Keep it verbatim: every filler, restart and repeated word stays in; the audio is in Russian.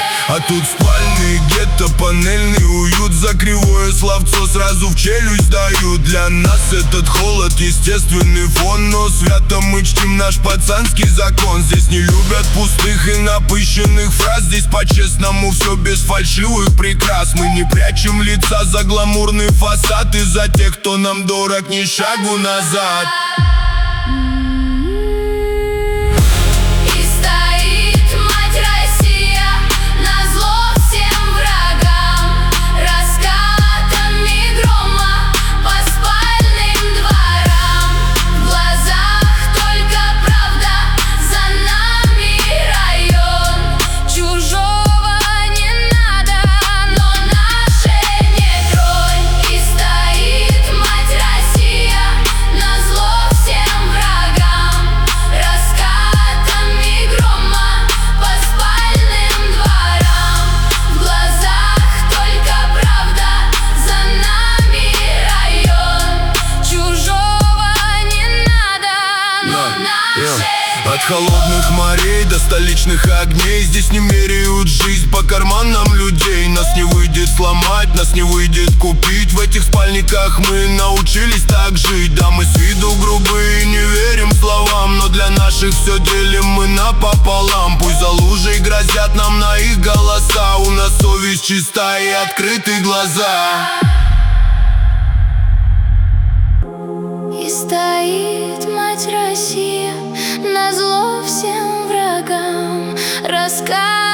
А тут спальный гетто, панельный уют. За кривое словцо сразу в челюсть дают. Для нас этот холод естественный фон, но свято мы чтим наш пацанский закон. Здесь не любят пустых и напыщенных фраз. Здесь по-честному все без фальшивых прикрас. Мы не прячем лица за гламурный фасад, и за тех, кто нам дорог, ни шагу назад. От холодных морей до столичных огней здесь не меряют жизнь по карманам людей. Нас не выйдет сломать, нас не выйдет купить. В этих спальниках мы научились так жить. Да, мы с виду грубые, не верим словам, но для наших все делим мы напополам. Пусть за лужей грозят нам на их голоса, у нас совесть чиста и открыты глаза. И стоит мать Россия назло всем врагам, раскат.